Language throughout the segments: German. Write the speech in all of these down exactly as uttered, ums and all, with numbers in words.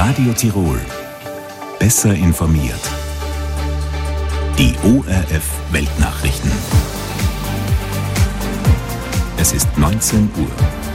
Radio Tirol. Besser informiert. Die O R F Weltnachrichten. Es ist neunzehn Uhr.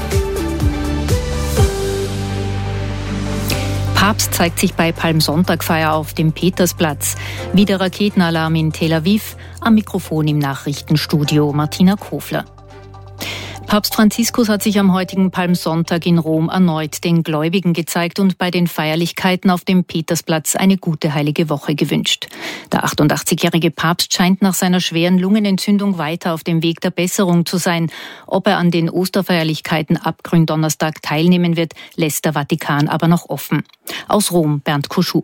Papst zeigt sich bei Palmsonntagfeier auf dem Petersplatz. Wieder Raketenalarm in Tel Aviv. Am Mikrofon im Nachrichtenstudio Martina Kofler. Papst Franziskus hat sich am heutigen Palmsonntag in Rom erneut den Gläubigen gezeigt und bei den Feierlichkeiten auf dem Petersplatz eine gute heilige Woche gewünscht. Der achtundachtzigjährige Papst scheint nach seiner schweren Lungenentzündung weiter auf dem Weg der Besserung zu sein. Ob er an den Osterfeierlichkeiten ab Gründonnerstag teilnehmen wird, lässt der Vatikan aber noch offen. Aus Rom, Bernd Kuschu.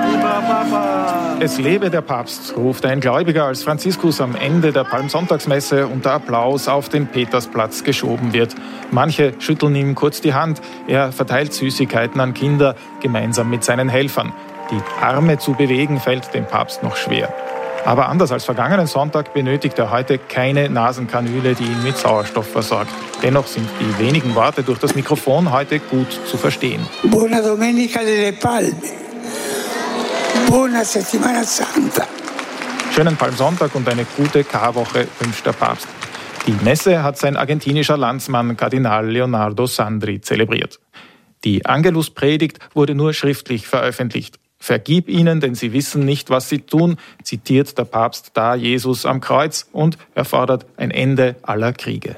Es lebe der Papst, ruft ein Gläubiger, als Franziskus am Ende der Palmsonntagsmesse unter Applaus auf den Petersplatz geschoben wird. Manche schütteln ihm kurz die Hand. Er verteilt Süßigkeiten an Kinder, gemeinsam mit seinen Helfern. Die Arme zu bewegen, fällt dem Papst noch schwer. Aber anders als vergangenen Sonntag benötigt er heute keine Nasenkanüle, die ihn mit Sauerstoff versorgt. Dennoch sind die wenigen Worte durch das Mikrofon heute gut zu verstehen. Buona Domenica delle Palme. Buona Settimana Santa. Schönen Palmsonntag und eine gute Karwoche wünscht der Papst. Die Messe hat sein argentinischer Landsmann Kardinal Leonardo Sandri zelebriert. Die Angeluspredigt wurde nur schriftlich veröffentlicht. Vergib ihnen, denn sie wissen nicht, was sie tun, zitiert der Papst da Jesus am Kreuz und er fordert ein Ende aller Kriege.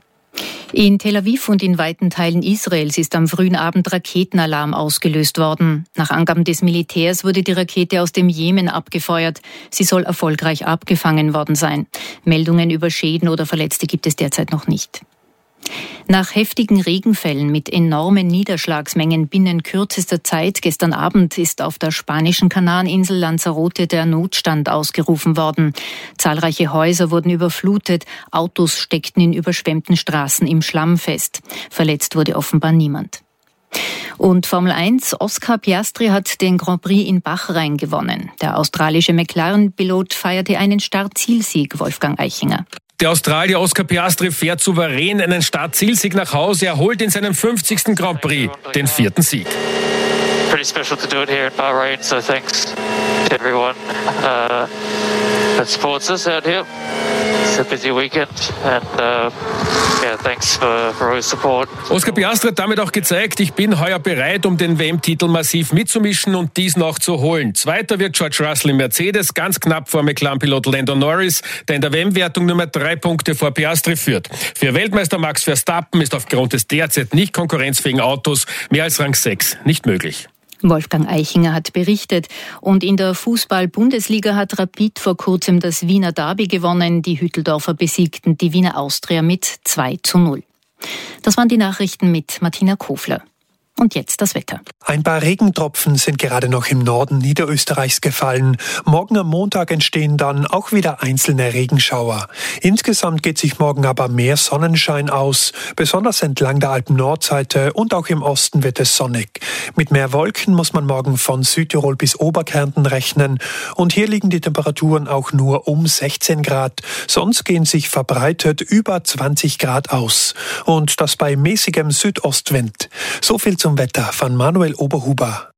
In Tel Aviv und in weiten Teilen Israels ist am frühen Abend Raketenalarm ausgelöst worden. Nach Angaben des Militärs wurde die Rakete aus dem Jemen abgefeuert. Sie soll erfolgreich abgefangen worden sein. Meldungen über Schäden oder Verletzte gibt es derzeit noch nicht. Nach heftigen Regenfällen mit enormen Niederschlagsmengen binnen kürzester Zeit gestern Abend ist auf der spanischen Kanareninsel Lanzarote der Notstand ausgerufen worden. Zahlreiche Häuser wurden überflutet, Autos steckten in überschwemmten Straßen im Schlamm fest. Verletzt wurde offenbar niemand. Und Formel eins, Oscar Piastri hat den Grand Prix in Bahrain gewonnen. Der australische McLaren-Pilot feierte einen Start-Zielsieg, Wolfgang Eichinger. Der Australier Oscar Piastri fährt souverän einen Start-Zielsieg nach Hause. Er holt in seinem fünfzigsten Grand Prix den vierten Sieg. Pretty special to do it here in Bahrain, so thanks to everyone uh, that supports us out here. It's a busy weekend and uh, yeah, thanks for, for all support. Oscar Piastri hat damit auch gezeigt, ich bin heuer bereit, um den W M-Titel massiv mitzumischen und dies noch zu holen. Zweiter wird George Russell im Mercedes, ganz knapp vor McLaren-Pilot Lando Norris, der in der W M-Wertung nur mehr drei Punkte vor Piastri führt. Für Weltmeister Max Verstappen ist aufgrund des derzeit nicht konkurrenzfähigen Autos mehr als Rang sechs nicht möglich. Wolfgang Eichinger hat berichtet. Und in der Fußball-Bundesliga hat Rapid vor kurzem das Wiener Derby gewonnen. Die Hütteldorfer besiegten die Wiener Austria mit zwei zu null. Das waren die Nachrichten mit Martina Kofler. Und jetzt das Wetter. Ein paar Regentropfen sind gerade noch im Norden Niederösterreichs gefallen. Morgen am Montag entstehen dann auch wieder einzelne Regenschauer. Insgesamt geht sich morgen aber mehr Sonnenschein aus. Besonders entlang der Alpen-Nordseite und auch im Osten wird es sonnig. Mit mehr Wolken muss man morgen von Südtirol bis Oberkärnten rechnen. Und hier liegen die Temperaturen auch nur um sechzehn Grad. Sonst gehen sich verbreitet über zwanzig Grad aus. Und das bei mäßigem Südostwind. So viel zum Wetter von Manuel Oberhuber.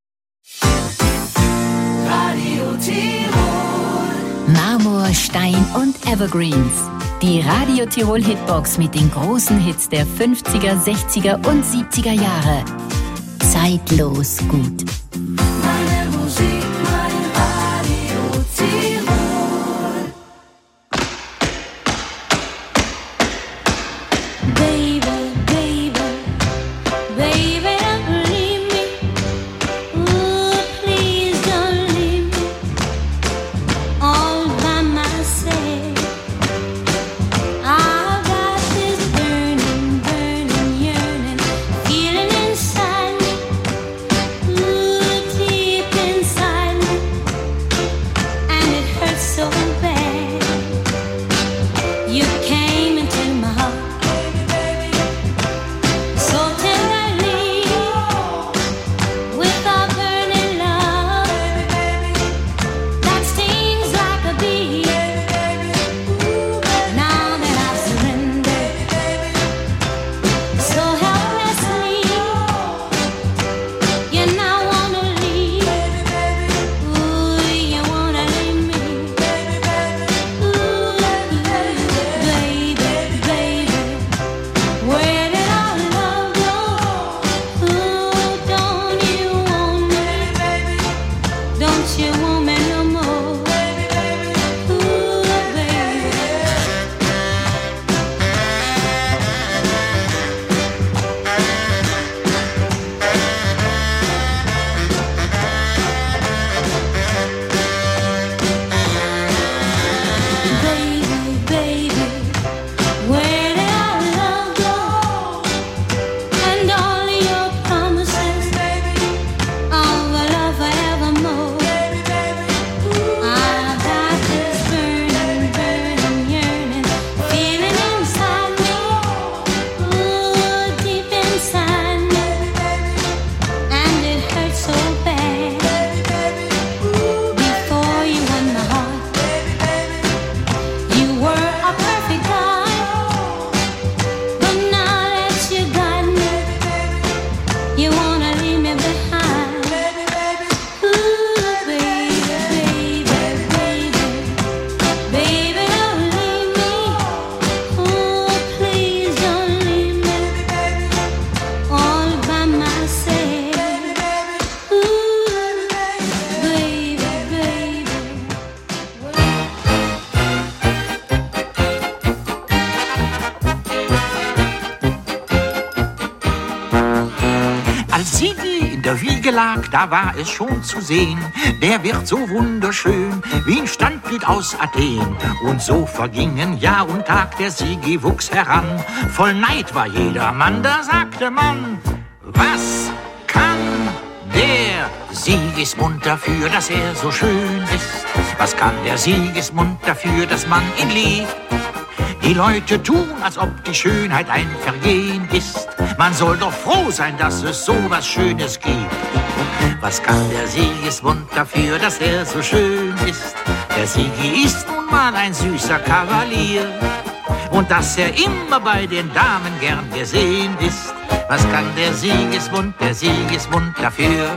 Radio Tirol. Marmor, Stein und Evergreens. Die Radio Tirol Hitbox mit den großen Hits der fünfziger, sechziger und siebziger Jahre. Zeitlos gut. Meine Musik, mein Radio Tirol. Baby, baby, baby. Feeling inside me, ooh, Als Sigi in der Wiege lag, da war es schon zu sehen, der wird so wunderschön wie ein Standbild aus Athen. Und so vergingen Jahr und Tag, der Sigi wuchs heran. Voll Neid war jedermann, da sagte man, was kann der Sigismund dafür, dass er so schön ist? Was kann der Sigismund dafür, dass man ihn liebt? Die Leute tun, als ob die Schönheit ein Vergehen ist. Man soll doch froh sein, dass es so was Schönes gibt. Was kann der Sigismund dafür, dass er so schön ist? Der Sigi ist nun mal ein süßer Kavalier. Und dass er immer bei den Damen gern gesehen ist. Was kann der Sigismund, der Sigismund dafür?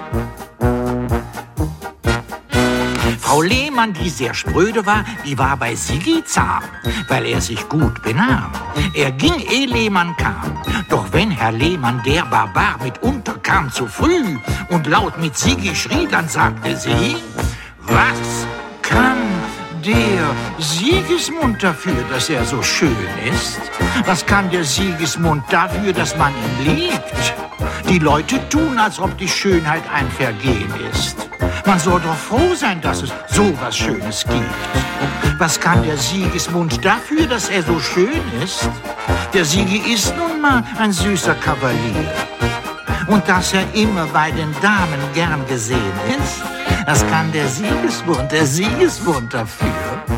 Frau Lehmann, die sehr spröde war, die war bei Sigi zahm, weil er sich gut benahm. Er ging, ehe Lehmann kam. Doch wenn Herr Lehmann, der Barbar, mitunter kam zu früh und laut mit Sigi schrie, dann sagte sie, was kann der Sigismund dafür, dass er so schön ist? Was kann der Sigismund dafür, dass man ihn liebt? Die Leute tun, als ob die Schönheit ein Vergehen ist. Man soll doch froh sein, dass es so was Schönes gibt. Was kann der Sigismund dafür, dass er so schön ist? Der Sigi ist nun mal ein süßer Kavalier. Und dass er immer bei den Damen gern gesehen ist, das kann der Sigismund, der Sigismund dafür.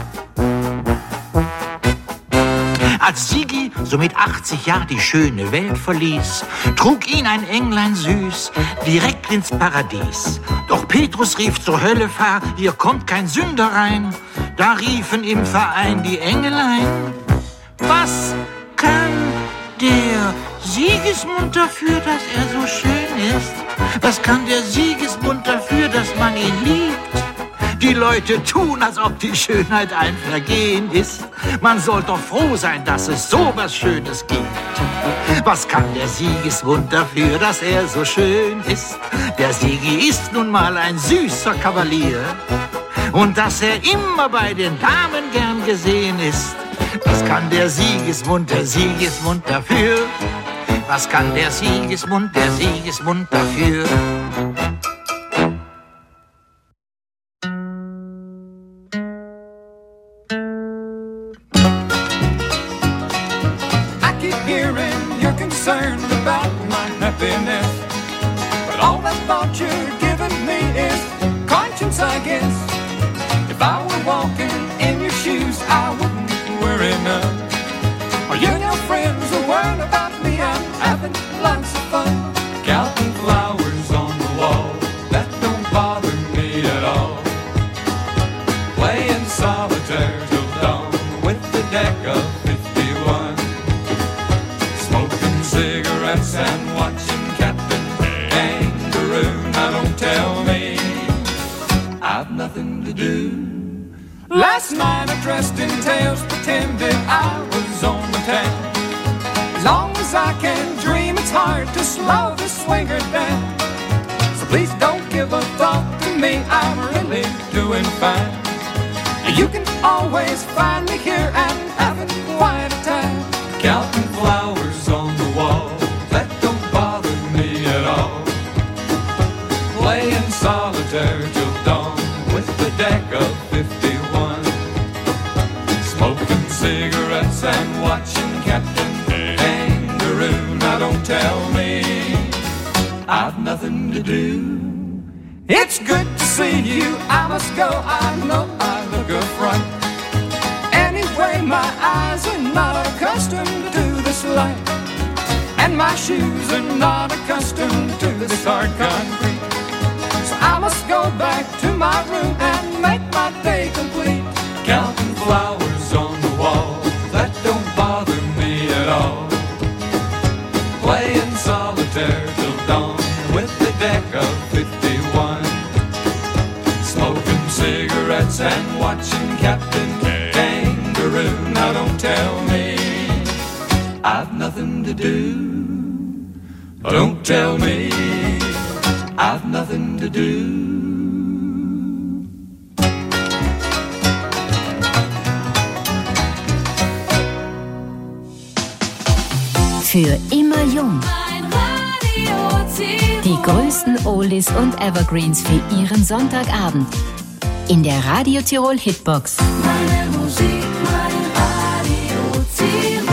Als Sigi so mit achtzig Jahren die schöne Welt verließ, trug ihn ein Englein süß direkt ins Paradies. Doch Petrus rief zur Hölle, fahr, hier kommt kein Sünder rein. Da riefen im Verein die Engelein, was kann der Sigismund dafür, dass er so schön ist? Was kann der Sigismund dafür, dass man ihn liebt? Die Leute tun, als ob die Schönheit ein Vergehen ist. Man soll doch froh sein, dass es so was Schönes gibt. Was kann der Sigismund dafür, dass er so schön ist? Der Sigi ist nun mal ein süßer Kavalier. Und dass er immer bei den Damen gern gesehen ist. Was kann der Sigismund, der Sigismund dafür? Was kann der Sigismund, der Sigismund dafür? Concerned about my happiness, but all that thought you're giving me is conscience, I guess. If I were walking in your shoes, I wouldn't worry none. Are you and your friends are worrying about me? I'm having lots of fun. Counting flowers on the wall, that don't bother me at all. Playing solitaire till dawn with the deck of fifty-one. Cigarettes and watching Captain Kangaroo. Now don't tell me I've nothing to do. Last night I dressed in tails, pretended I was on the town. As long as I can dream, it's hard to slow the swinger down. So please don't give a thought to me, I'm really doing fine. You can always find me here and having quite a time. Counting flowers on the wall, that don't bother me at all. Playing solitaire till dawn with the deck of fifty-one. Smoking cigarettes and watching Captain Kangaroo. Now don't tell me I've nothing to do. It's good to see you, I must go, I know I look a fright. Anyway, my eyes are not accustomed to this light, and my shoes are not accustomed to this hard concrete. So I must go back to my room and make my day complete. Counting flowers on the wall, that don't bother me at all. Playing solitaire till dawn with the deck of fifty-one. Smoking cigarettes and watching Captain Kangaroo. Now don't tell me I've nothing to do. Don't tell me I've nothing to do. Für immer jung. Mein Radio T V. Die größten Oldies und Evergreens für Ihren Sonntagabend. In der Radio Tirol Hitbox. Meine Musik, mein Radio Tirol.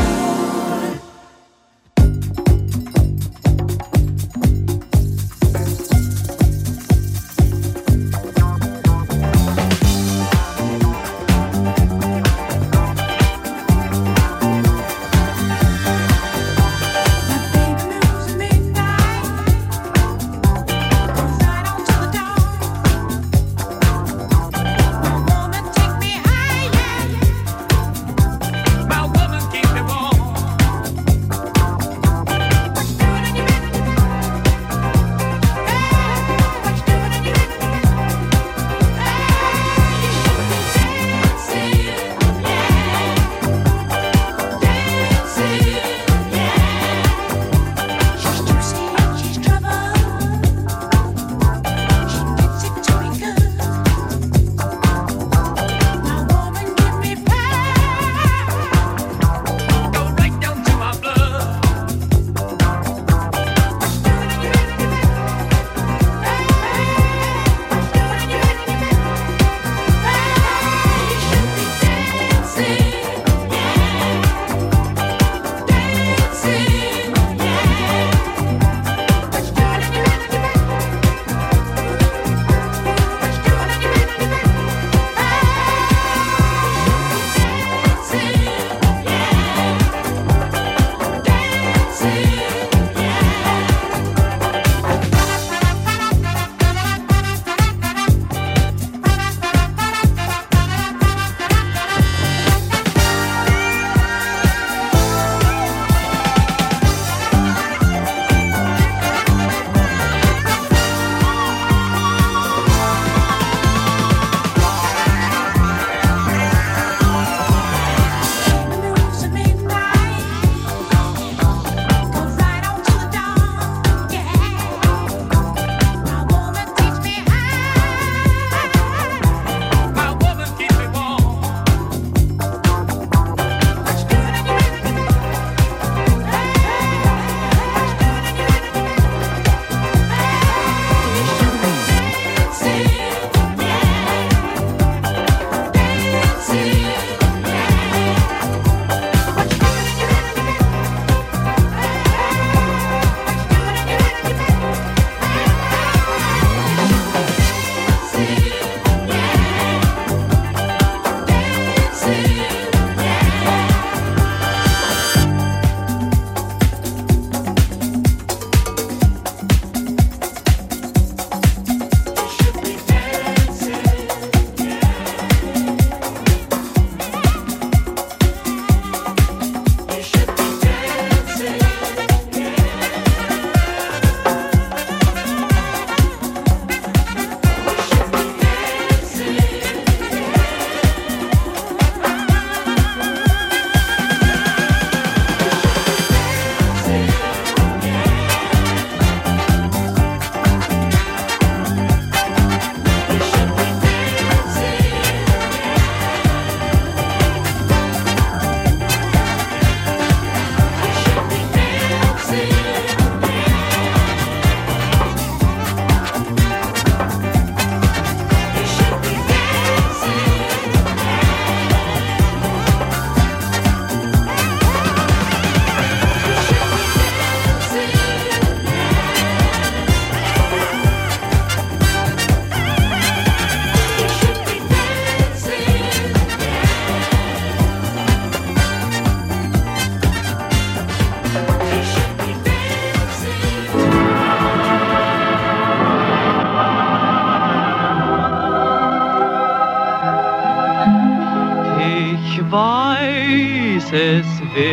es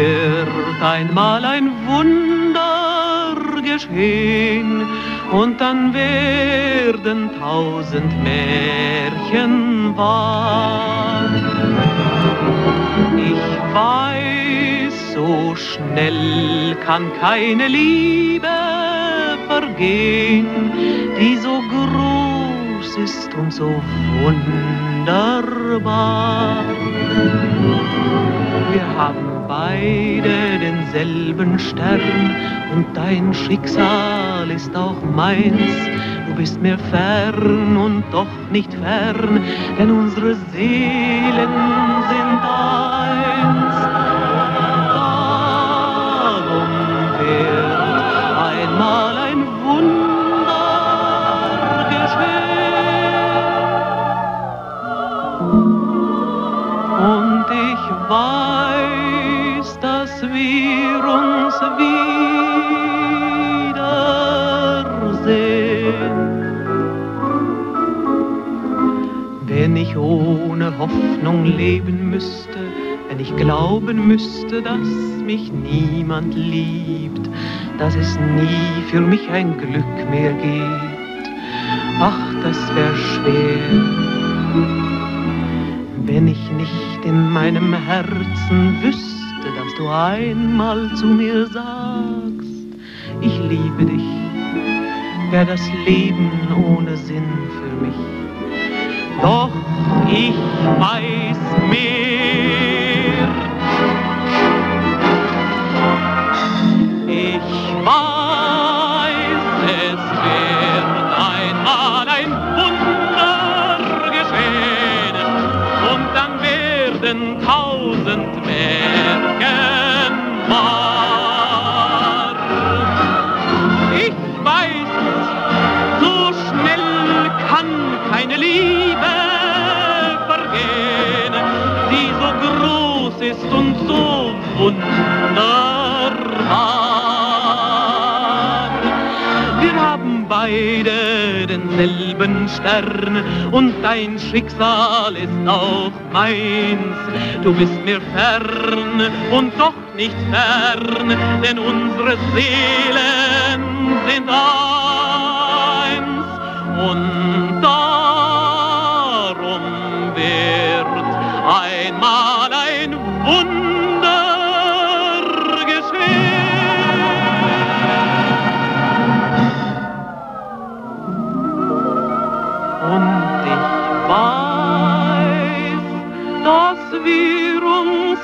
wird einmal ein Wunder geschehen und dann werden tausend Märchen wahr. Ich weiß, so schnell kann keine Liebe vergehen, die so groß ist und so wunderbar. Wir haben beide denselben denselben Stern und dein Schicksal ist auch meins. Du bist mir fern und doch nicht fern, denn unsere Seelen sind eins. Darum wird einmal ein Wunder geschehen. Und ich weiß, dass wir uns wiedersehen. Wenn ich ohne Hoffnung leben müsste, wenn ich glauben müsste, dass mich niemand liebt, dass es nie für mich ein Glück mehr gibt, ach, das wär schwer. Wenn ich nicht in meinem Herzen wüsste, dass du einmal zu mir sagst, ich liebe dich, wär das Leben ohne Sinn für mich. Doch ich weiß mehr. Ich weiß, es wird einmal ein Wunder geschehen und dann werden tausend Märchen wahr. Ich weiß, so schnell kann keine Liebe vergehen, die so groß ist und so wunderbar. Wir haben beide denselben Stern und dein Schicksal ist auch meins. Du bist mir fern und doch nicht fern, denn unsere Seelen sind eins. Und darum wird einmal ein Wunder geschehen. Und ich weiß, dass wir uns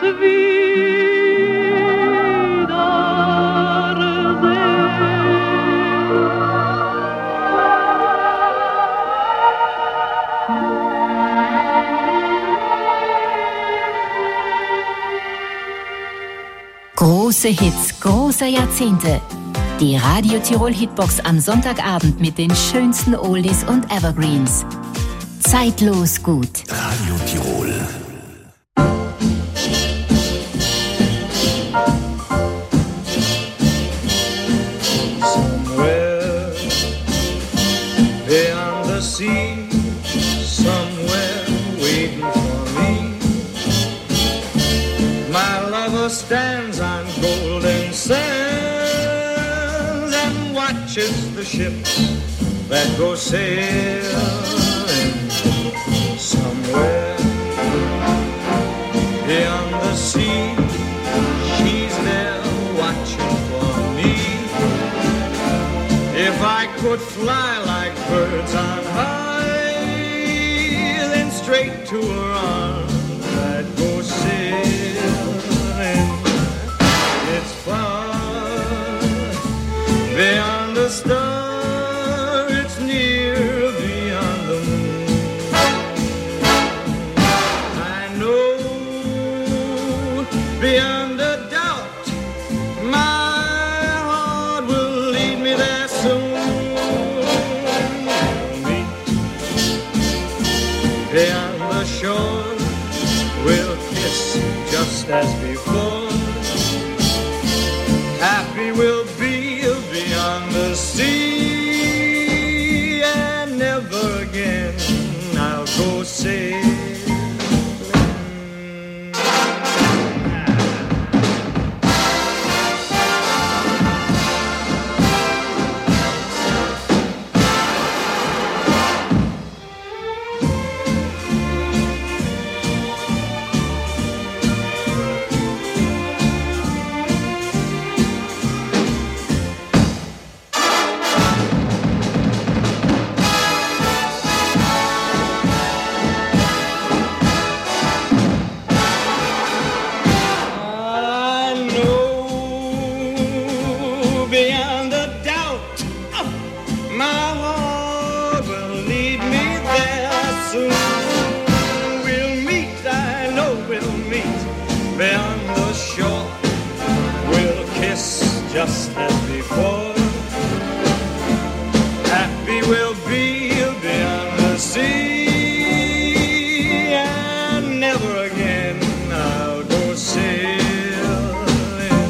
Große Hits großer Jahrzehnte. Die Radio Tirol Hitbox am Sonntagabend mit den schönsten Oldies und Evergreens. Zeitlos gut. Radio Tirol. Somewhere beyond the sea, somewhere waiting for me, my lover stands on golden sands and watches the ships that go sailing. Somewhere beyond the sea, she's there watching for me. If I could fly like birds on high, then straight to her arms I'd go sailing. It's far beyond the star, it's near beyond the moon. I know beyond a doubt my heart will lead me there soon. We'll meet beyond the shore, we'll kiss just as before. Happy we'll be beyond the sea, and never again I'll go sailing. just as before. Happy we'll be beyond the sea, and never again I'll go sailing.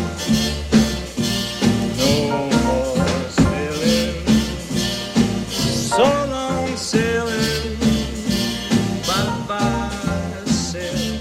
No more sailing, so long sailing, bye-bye sailing.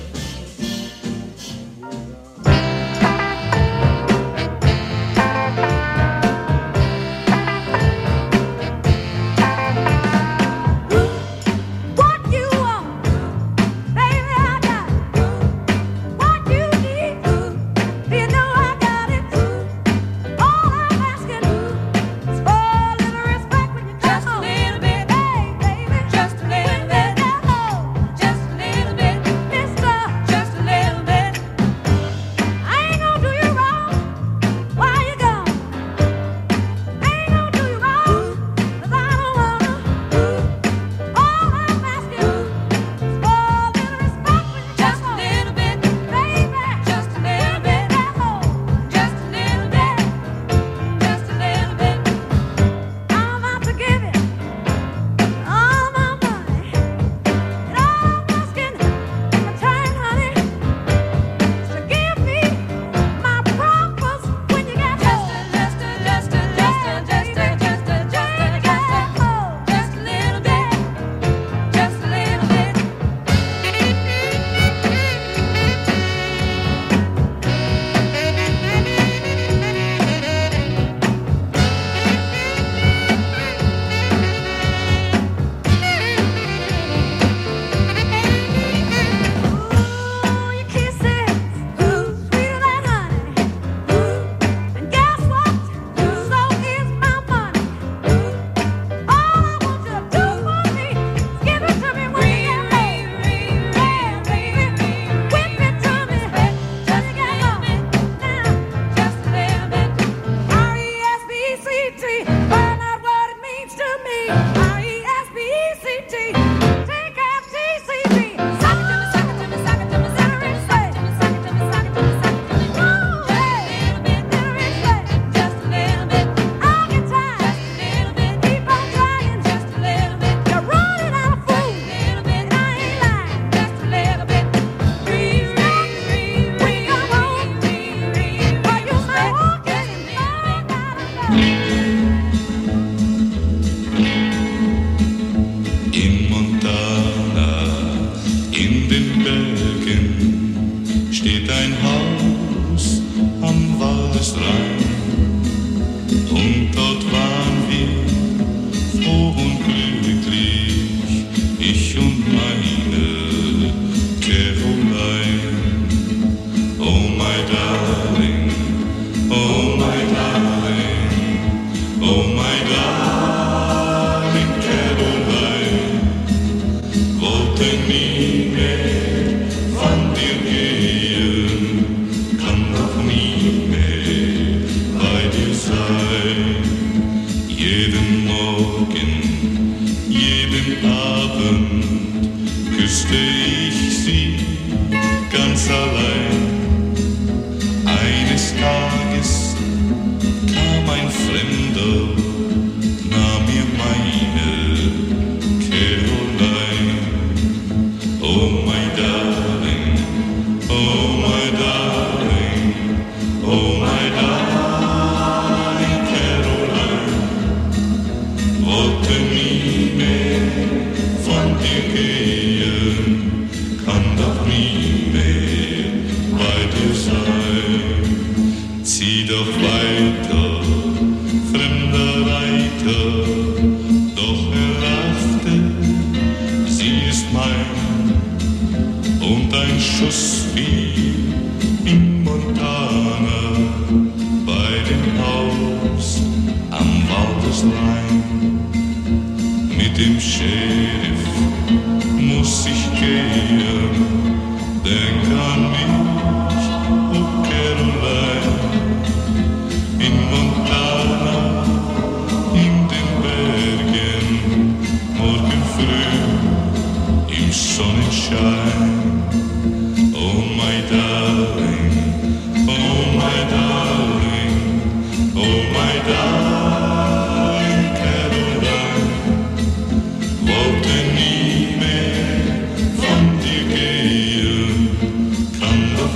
Oh my darling, oh my darling,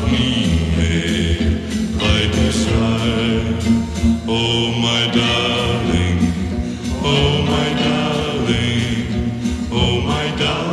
need me right beside. Oh, my darling, oh, my darling, oh, my darling.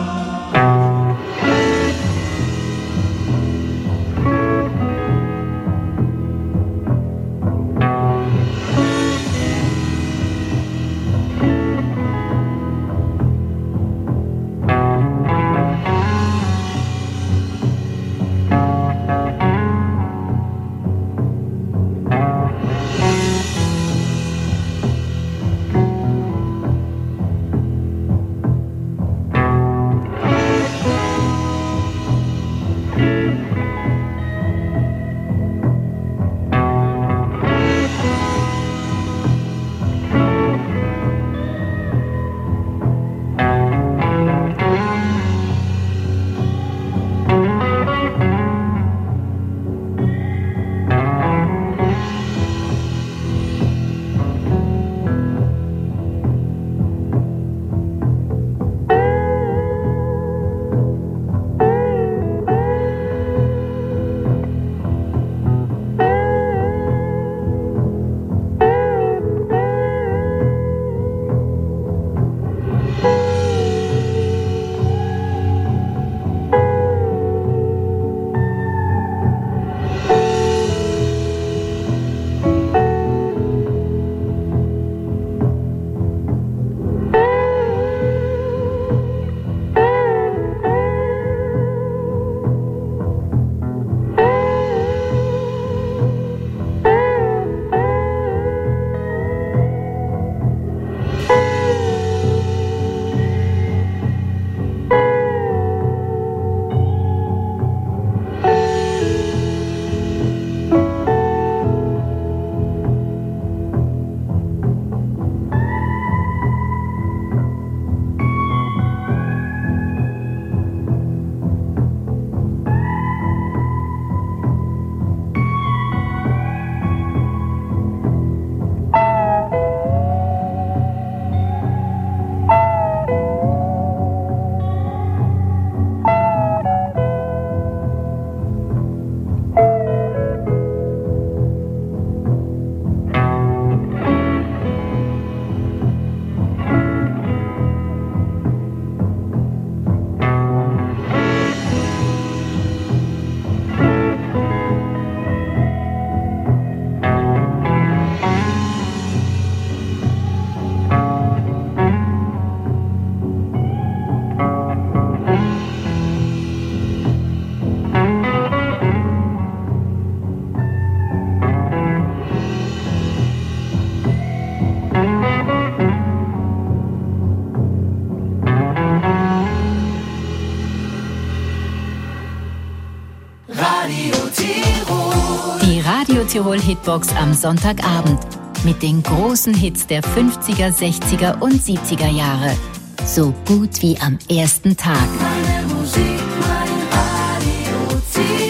Tirol Hitbox am Sonntagabend mit den großen Hits der fünfziger, sechziger und siebziger Jahre. So gut wie am ersten Tag. Meine Musik, mein Radio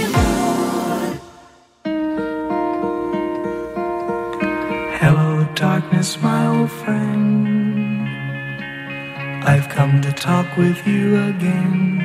Tirol. Hello darkness, my old friend. I've come to talk with you again.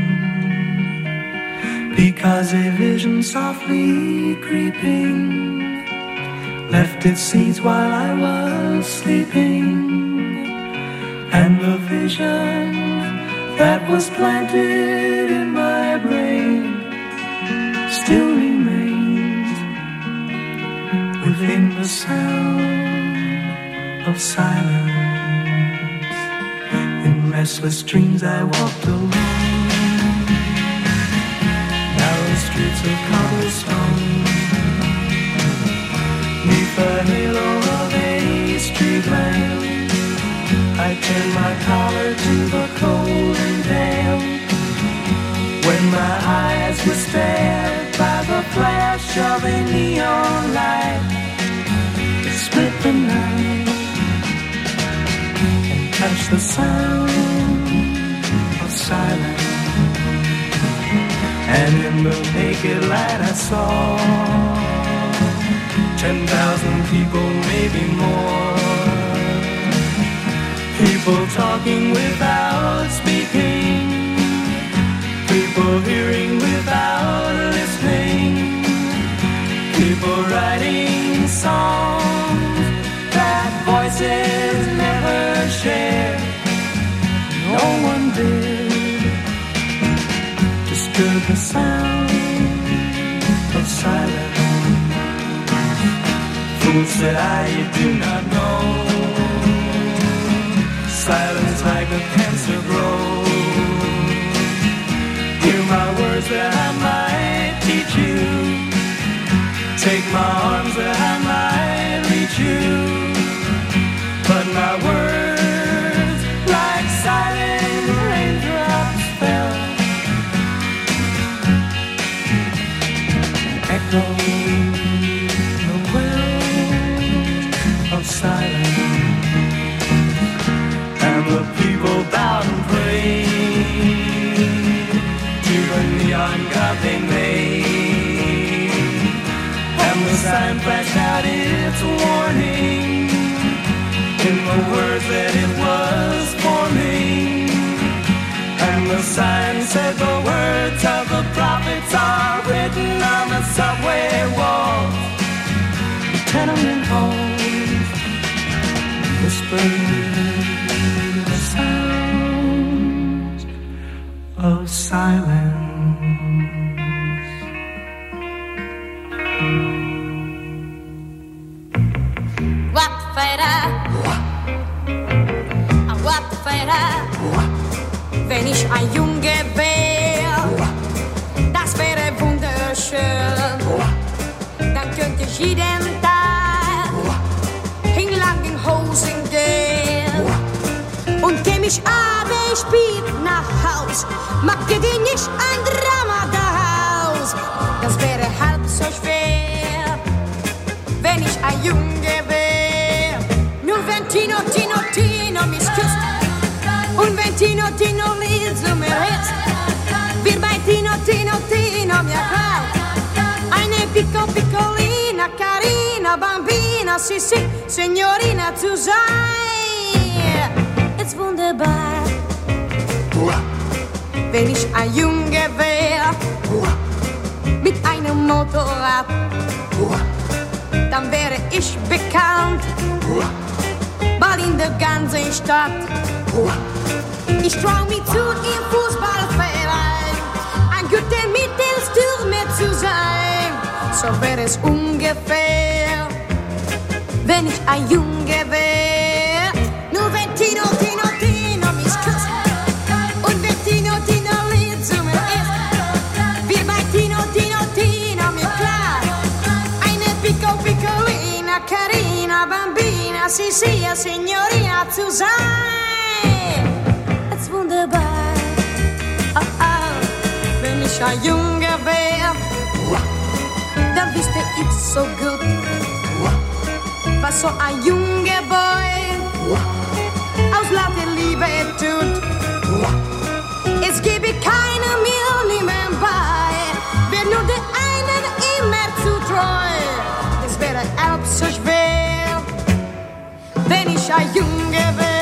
Because a vision softly creeping left its seeds while I was sleeping, and the vision that was planted in my brain still remains within the sound of silence. In restless dreams I walked along narrow streets of cobblestone, neath the halo of a street lamp. I turned my collar to the cold and damp, when my eyes were stared by the flash of a neon light. It split the night and touched the sound of silence. And in the naked light I saw ten thousand people, maybe more. People talking without speaking, people hearing without listening. were writing songs that voices never shared. No one did disturb the sound of silence. Fool said I, you do not know. Silence like a cancer grows. Hear my words that I might teach you. Take my arms that I might reach you. But my words like silent raindrops fell. Echo the well of silence. And the people bowed and prayed to the neon god they made. And the sign flashed out its warning in the words that it was forming. And the sign said the words of the prophets are written on the subway walls, the tenement halls, whispering the sounds of silence. What fera, what fera, wenn ich ein Junge wär, das wäre wunderschön. Dann könnte ich jeden Tag in langen Hosen gehen und käm ich abends spät nach Haus, machte dir nicht ein Drama daraus. Das wäre halb so schwer, wenn ich ein Junge wär. Nur wenn Tino, Tino, Tino mich küsst und wenn Tino, Tino Lied zu mir ist, wird bei Tino, Tino, Tino mir klar eine Pico, Piccolina, Carina, Bambina, sì, sì, Signorina zu sein. Ist wunderbar, wenn ich ein Junge wär mit einem Motorrad, dann wäre ich bekannt, bald in der ganzen Stadt. Ich trau mich zu im Fußballverein, ein guter Mittelstürmer zu sein. So wäre es ungefähr, wenn ich ein Junge wär. Nur wenn Tino, Tino, Tino mich küsst und wenn Tino, Tino Lied zu mir ist, wird bei Tino, Tino, Tino mir klar eine Pico, Piccolina, Carina, Bambina, sì, sì, Signorina zu sein. It's wunderbar, oh, oh, wenn ich ein Junge wär, dann wüsste ich so gut, was so ein junger Boy aus lauter Liebe tut. Es gebe keine Mühe mehr bei, wer nur der einen immer zu treu. Es wäre halb so schwer, wenn ich ein Junge wär.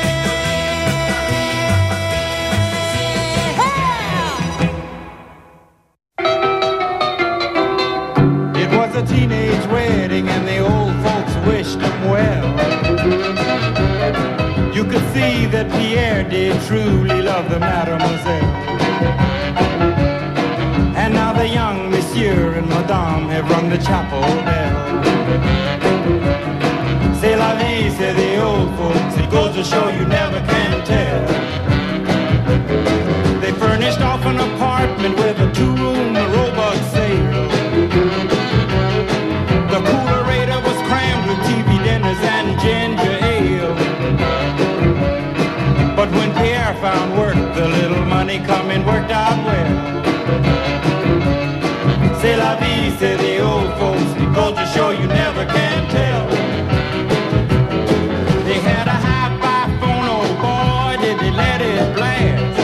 It was a teenage wedding and the old folks wished him well. You could see that Pierre did truly love the mademoiselle. And now the young monsieur and madame have rung the chapel bell. C'est la vie, say the old folks, it goes to show you never can tell. They furnished off an apartment with a two-room robot sale. The coolerator was crammed with T V dinners and ginger ale. But when Pierre found work, the little money coming worked out well. C'est la vie, say the old folks, it goes to show you never can tell. They had a hi-fi phone, oh boy, did they let it blast.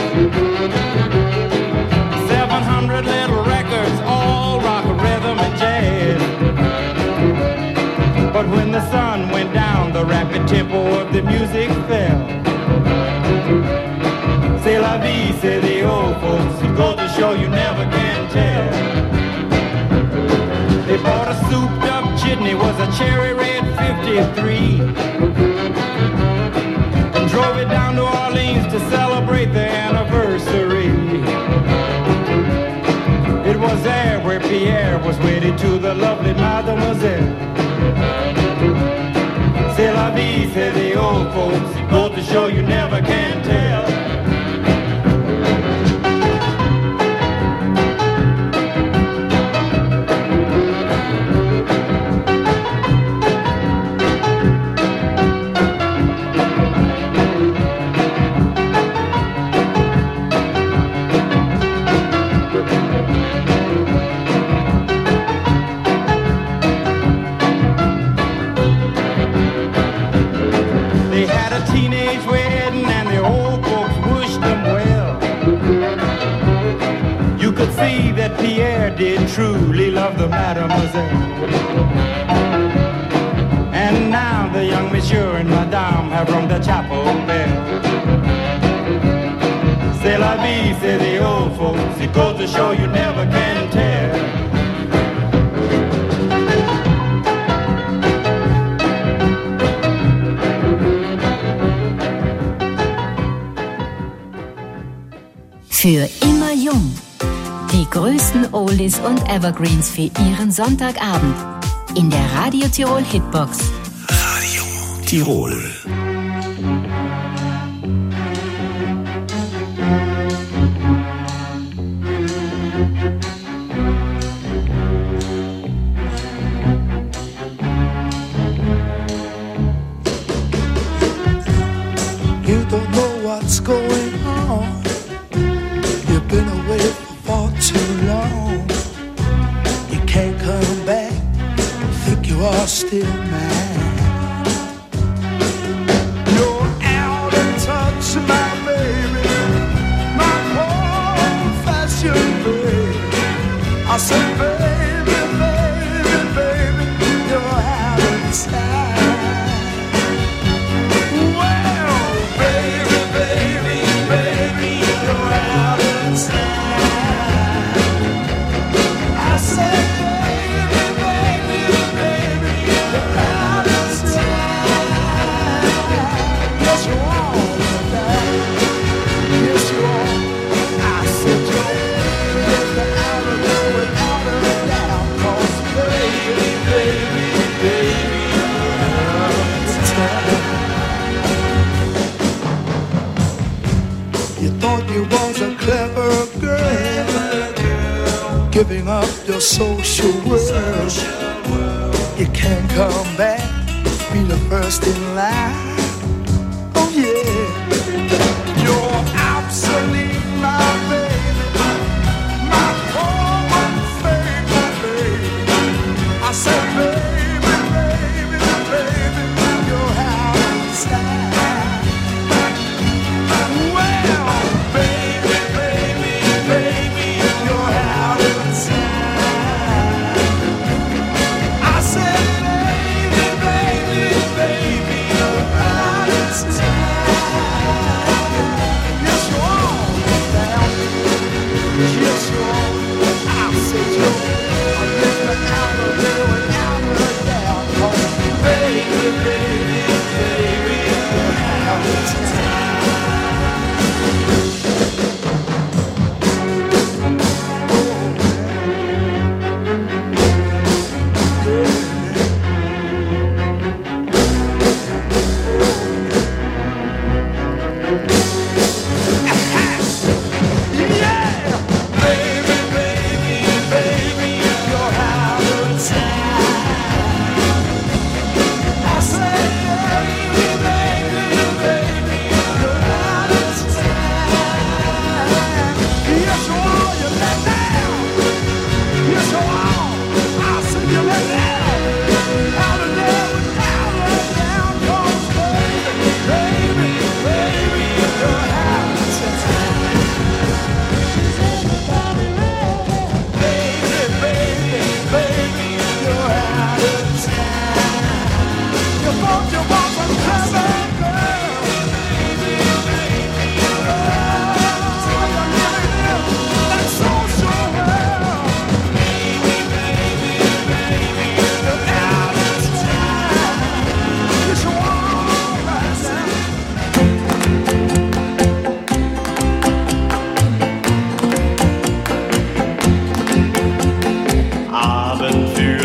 Seven hundred little records, all rock, rhythm, and jazz. But when the sun went down, the rapid tempo of the music fell. C'est la vie, say the old folks, it goes to show you never can tell. They bought a suit was a cherry red fifty-three, and drove it down to Orleans to celebrate the anniversary. It was there where Pierre was wedded to the lovely Mademoiselle. C'est la vie, say the old folks, go to show you never can tell. See that Pierre did truly love the mademoiselle. And now the young monsieur and madame have rung the chapel bell. C'est la vie, say the old folks, it goes to show you never can tell. Für immer jung. Die größten Oldies und Evergreens für Ihren Sonntagabend in der Radio Tirol Hitbox. Radio Tirol. You don't know what's going on. You've been away for too long. You can't come back. Think you are still mine. You're out of touch, my baby, my old-fashioned baby. I said, baby, baby, baby, you're out of time. Well, baby, baby, baby, you're out of time. You was a clever girl, giving up your social world. You can't come back, be the first in line. Oh yeah, you're obsolete, my baby, my poor favorite baby. I said, baby, baby, baby, you're out of style.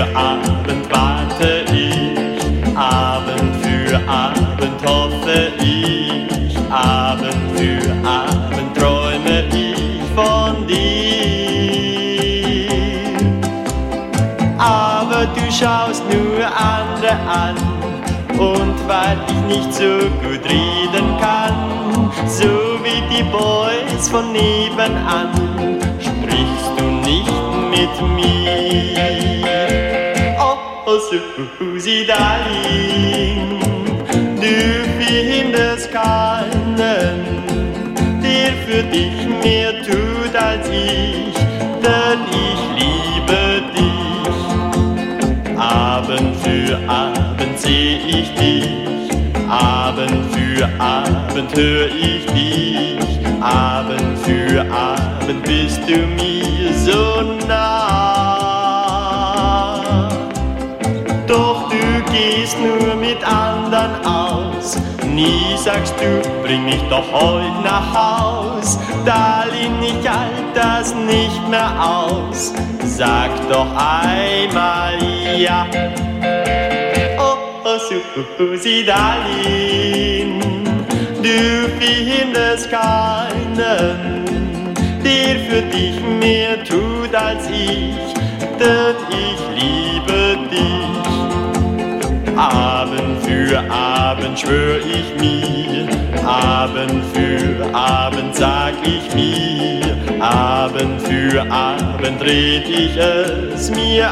Abend warte ich, Abend für Abend hoffe ich, Abend für Abend träume ich von dir. Aber du schaust nur andere an, und weil ich nicht so gut reden kann, so wie die Boys von nebenan, sprichst du nicht mit mir. Oh, oh Susi, Darling, du findest keinen, der für dich mehr tut als ich, denn ich liebe dich. Abend für Abend seh ich dich, Abend für Abend hör ich dich, Abend für Abend bist du mir so nah. Doch du gehst nur mit anderen aus, nie sagst du, bring mich doch heut nach Haus. Darling, ich halt das nicht mehr aus, sag doch einmal ja. Oh, oh Susi, Darling, du findest keinen, der für dich mehr tut als ich, denn ich liebe dich. Abend für Abend schwör ich mir, Abend für Abend sag ich mir, Abend für Abend red ich es mir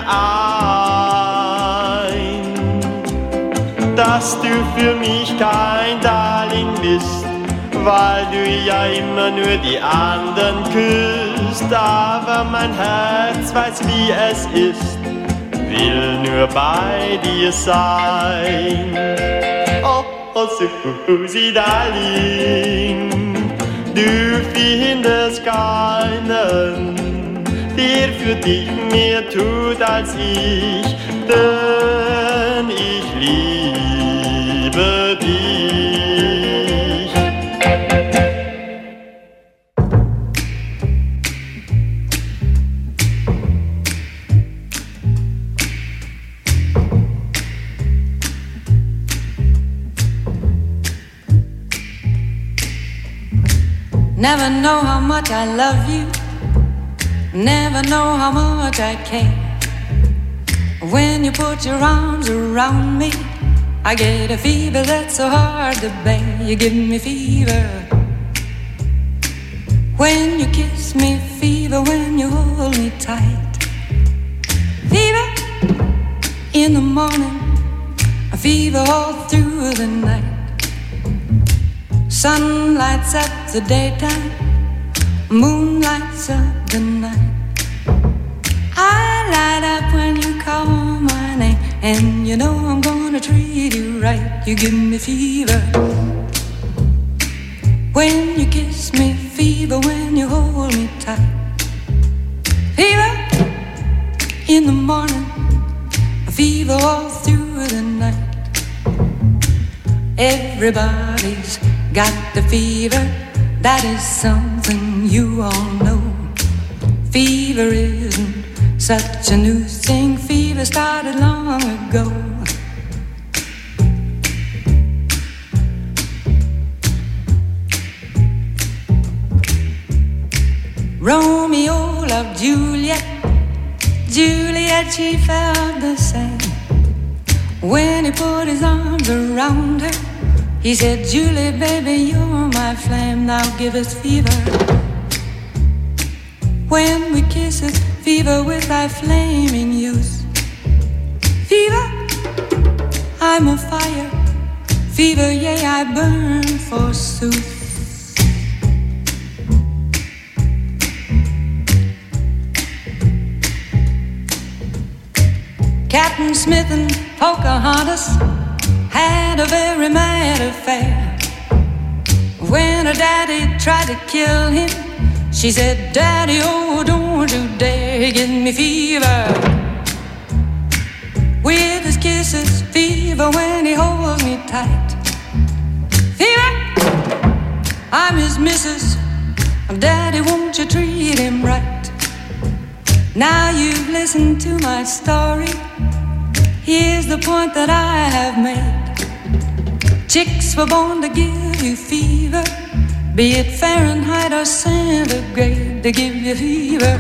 ein, dass du für mich kein Darling bist, weil du ja immer nur die anderen küsst. Aber mein Herz weiß, wie es ist, will nur bei dir sein. Oh, oh Susi, Darling, du findest keinen, der für dich mehr tut als ich, denn ich liebe dich. Never know how much I love you, never know how much I care. When you put your arms around me, I get a fever that's so hard to bear. You give me fever when you kiss me, fever when you hold me tight. Fever in the morning, a fever all through the night. Sun lights up the daytime, moon lights up the night. I light up when you call my name, and you know I'm gonna treat you right. You give me fever when you kiss me, fever when you hold me tight. Fever in the morning, a fever all through the night. Everybody's got the fever, that is something you all know. Fever isn't such a new thing, fever started long ago. Romeo loved Juliet, Juliet, she felt the same. When he put his arms around her, he said, Julie, baby, you're my flame, now give us fever. When we kiss it, fever with thy flaming youth. Fever, I'm a fire, fever, yea, I burn forsooth. Captain Smith and Pocahontas had a very mad affair. When her daddy tried to kill him, she said, Daddy, oh, don't you dare give me fever. With his kisses, fever when he holds me tight. Fever, I'm his missus, Daddy, won't you treat him right? Now you've listened to my story, Here's the point that I have made. Chicks were born to give you fever, be it Fahrenheit or centigrade, to give you fever.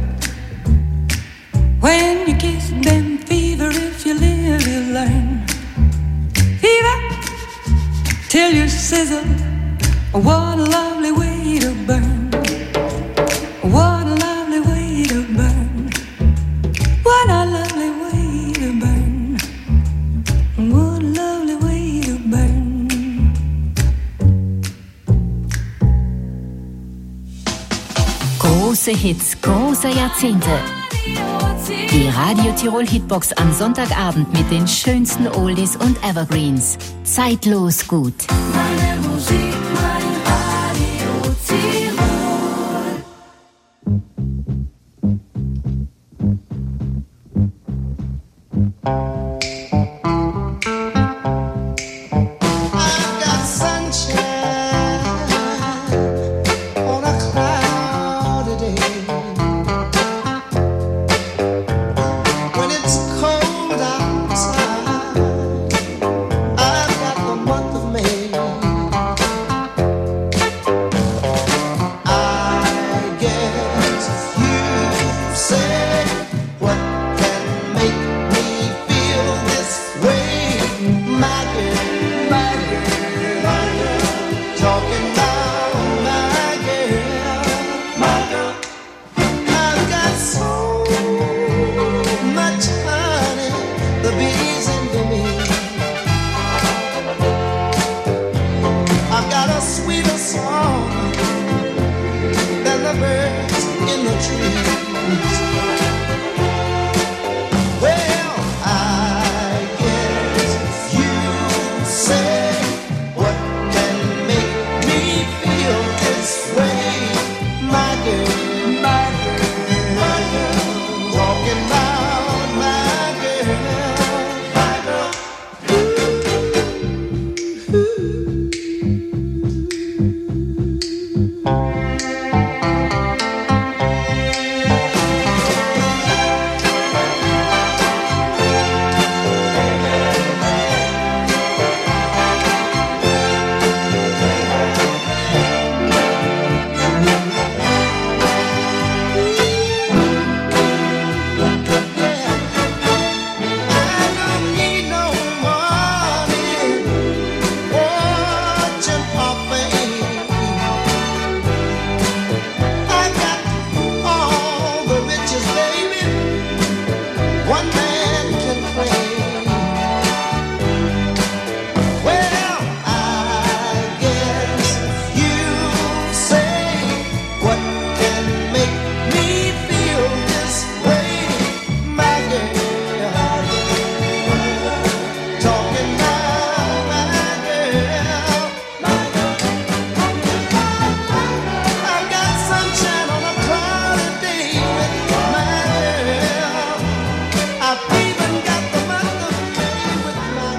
When you kiss them, fever, if you live, you learn. Fever, till you sizzle, what a lovely way to burn. What a lovely way to burn. What a lovely way to burn. What a lovely way to burn. Große Hits, große Jahrzehnte. Die Radio Tirol Hitbox am Sonntagabend mit den schönsten Oldies und Evergreens. Zeitlos gut. Meine Musik, mein Radio Tirol. I've got sunshine on a cloudy day. When it's cold outside, I've got the month of May. I guess you say what can make me feel this way, my girl, my girl, my girl. Talking about my girl, my girl. I've got so much honey, the bees envy me. I've got a sweeter song than the birds in the trees. Well, I guess you say what can make me feel this way, my girl, my girl, my girl. Talking about my girl, my girl. I don't need no money, fortune or fame. I got all the riches, baby, one man can claim. Well, I guess you say what can make me feel this way, my girl. Talking about my girl, my girl. I've got sunshine on a cloudy day with my girl. I've even got the month of May with my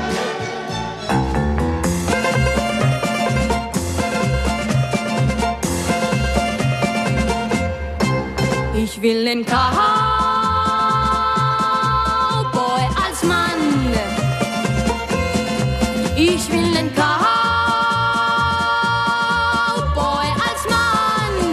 Ich will den Cowboy als Mann. Ich will den Cowboy als Mann.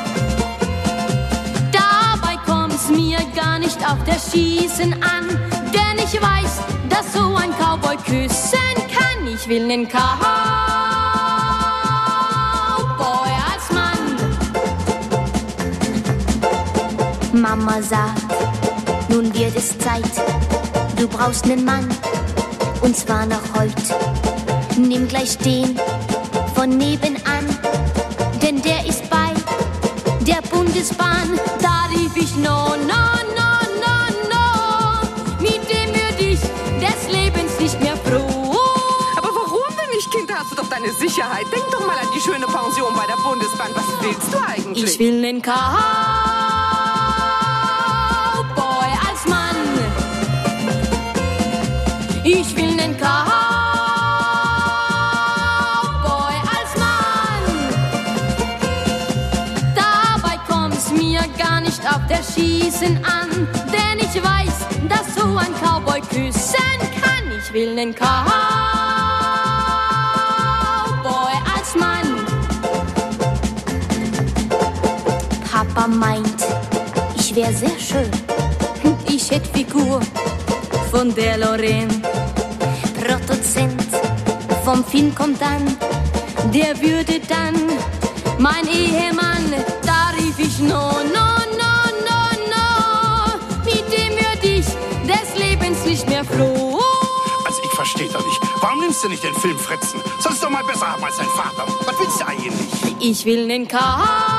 Dabei kommt's mir gar nicht auf das Schießen an, denn ich weiß, dass so ein Cowboy küssen kann. Ich will den Cowboy als Mann. Mama sagt, nun wird es Zeit, du brauchst nen Mann, und zwar noch heut. Nimm gleich den von nebenan, denn der ist bei der Bundesbahn. Da rief ich no, no, no, no, no. Mit dem würd ich des Lebens nicht mehr froh. Aber warum denn nicht, Kind? Hast du doch deine Sicherheit. Denk doch mal an die schöne Pension bei der Bundesbahn. Was willst du eigentlich? Ich will den Cowboy als Mann. Ich will den Cowboy als Mann. Dabei kommt's mir gar nicht auf der Schießen an, denn ich weiß, dass so ein Cowboy küssen will nen Cowboy als Mann. Papa meint, ich wär sehr schön. Ich hätt Figur von der Lorraine. Produzent vom Film kommt dann, der würde dann mein Ehemann. Da rief ich no, no, no, no, no. Mit dem würd ich des Lebens nicht mehr froh. Also ich versteh doch nicht. Warum nimmst du nicht den Film Fritzen? Sollst doch mal besser haben als dein Vater. Was willst du eigentlich? Ich will nen Cowboy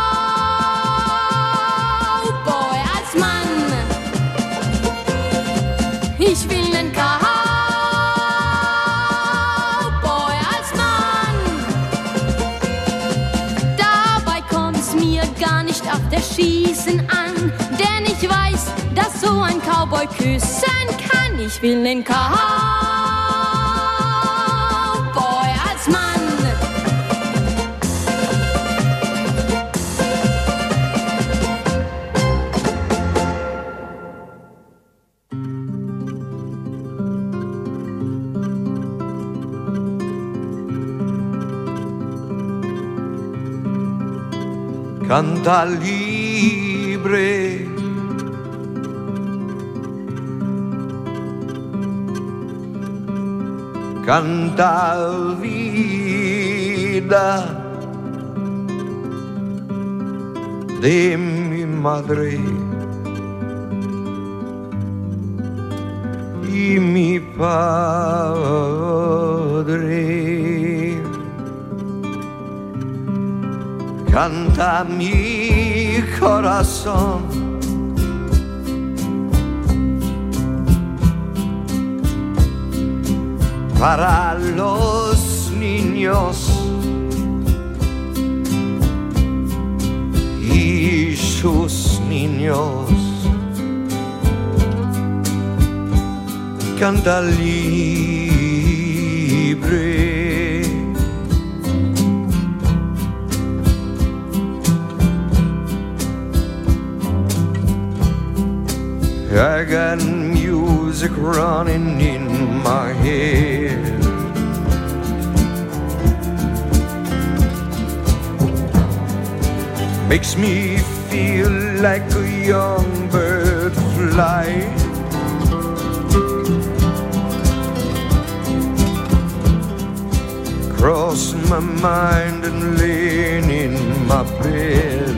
als Mann. Ich will nen Cowboy als Mann. Dabei kommt's mir gar nicht auf das Schießen an, denn ich weiß, dass so ein Cowboy küssen kann. Ich will nen Cowboy als Mann. Canta libre, canta vida de mi madre y mi padre. Canta mi corazón para los niños y sus niños. Canta libre. I got music running in my head. Makes me feel like a young bird flying. Cross my mind and laying in my bed.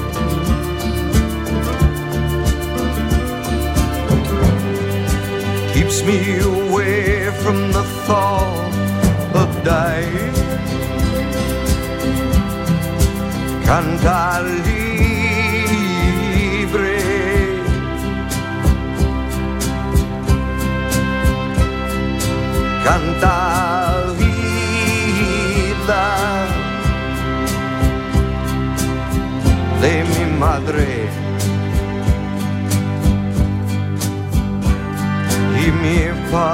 Keeps me away from the thought of dying. Canta libre, canta vida de mi madre y mi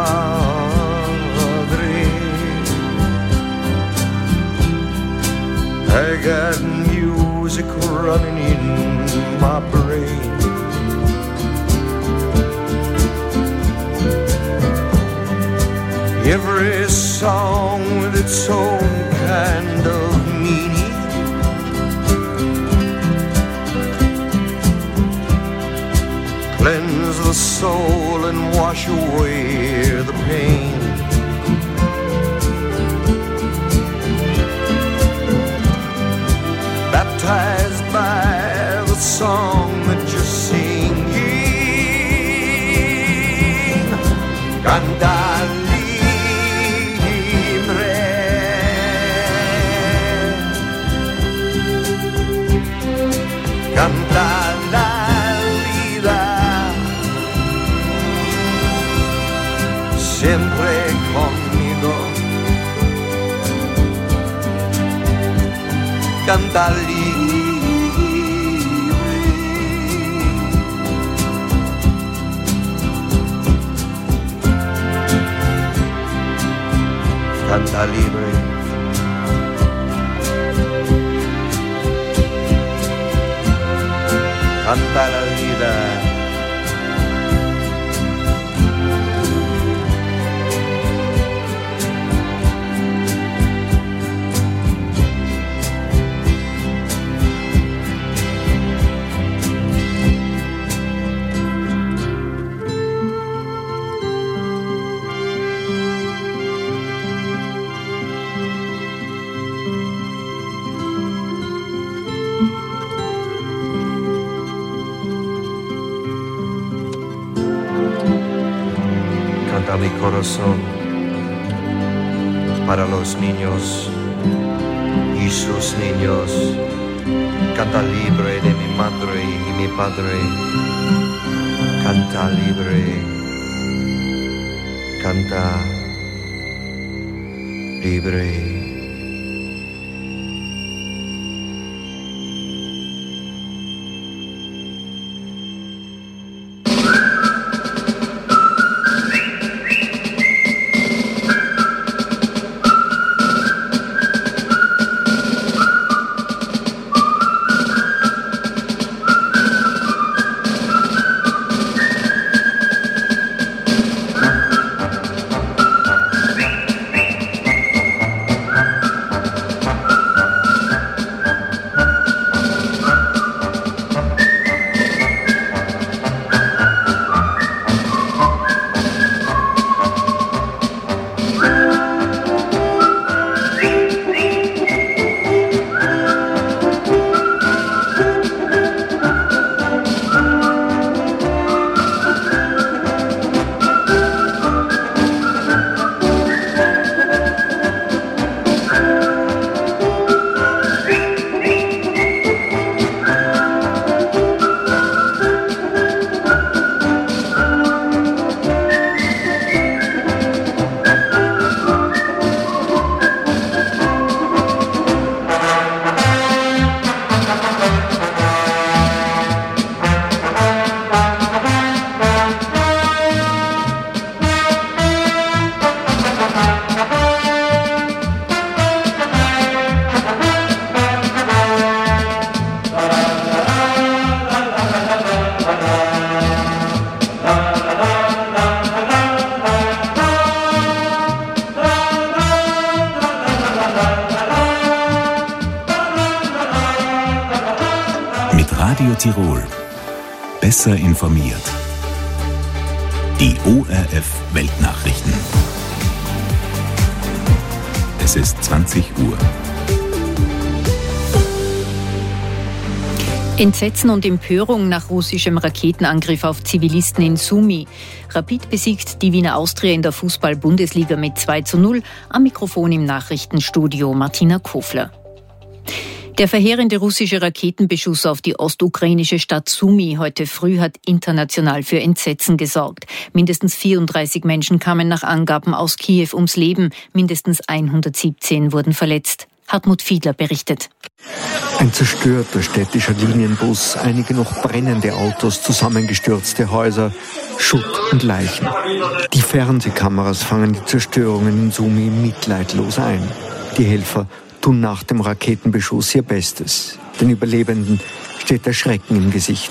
padre. I got music running in my brain. Every song with its own kind of meaning. Cleanse the soul and wash away the pain. Baptized by the song that you're singing. Canta libre, canta la vida, siempre conmigo. Canta libre, canta libre, canta la vida. canta mi corazón para los niños y sus niños. Canta libre de mi madre y mi padre. Canta libre. Canta libre. Radio Tirol. Besser informiert. Die O R F Weltnachrichten. Es ist zwanzig Uhr. Entsetzen und Empörung nach russischem Raketenangriff auf Zivilisten in Sumy. Rapid besiegt die Wiener Austria in der Fußball-Bundesliga mit zwei zu null. Am Mikrofon im Nachrichtenstudio Martina Kofler. Der verheerende russische Raketenbeschuss auf die ostukrainische Stadt Sumy heute früh hat international für Entsetzen gesorgt. Mindestens vierunddreißig Menschen kamen nach Angaben aus Kiew ums Leben. Mindestens hundertsiebzehn wurden verletzt. Hartmut Fiedler berichtet. Ein zerstörter städtischer Linienbus, einige noch brennende Autos, zusammengestürzte Häuser, Schutt und Leichen. Die Fernsehkameras fangen die Zerstörungen in Sumy mitleidlos ein. Die Helfer tun nach dem Raketenbeschuss ihr Bestes. Den Überlebenden steht der Schrecken im Gesicht.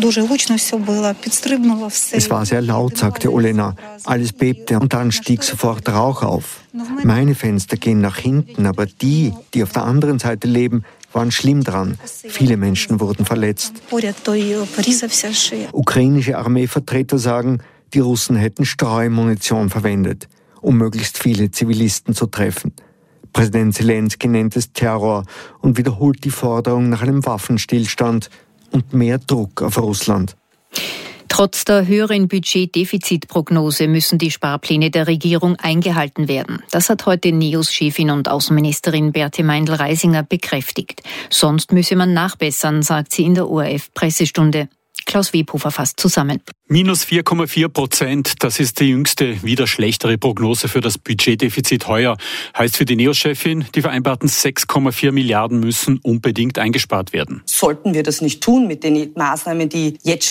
Es war sehr laut, sagte Olena. Alles bebte und dann stieg sofort Rauch auf. Meine Fenster gehen nach hinten, aber die, die auf der anderen Seite leben, waren schlimm dran. Viele Menschen wurden verletzt. Ukrainische Armeevertreter sagen, die Russen hätten Streumunition verwendet, um möglichst viele Zivilisten zu treffen. Präsident Zelensky nennt es Terror und wiederholt die Forderung nach einem Waffenstillstand und mehr Druck auf Russland. Trotz der höheren Budgetdefizitprognose müssen die Sparpläne der Regierung eingehalten werden. Das hat heute NEOS-Chefin und Außenministerin Berthe Meindl-Reisinger bekräftigt. Sonst müsse man nachbessern, sagt sie in der O R F-Pressestunde. Klaus Webhofer fasst zusammen. Minus vier Komma vier Prozent, das ist die jüngste, wieder schlechtere Prognose für das Budgetdefizit heuer. Heißt für die NEOS-Chefin, die vereinbarten sechs Komma vier Milliarden müssen unbedingt eingespart werden. Sollten wir das nicht tun mit den Maßnahmen, die jetzt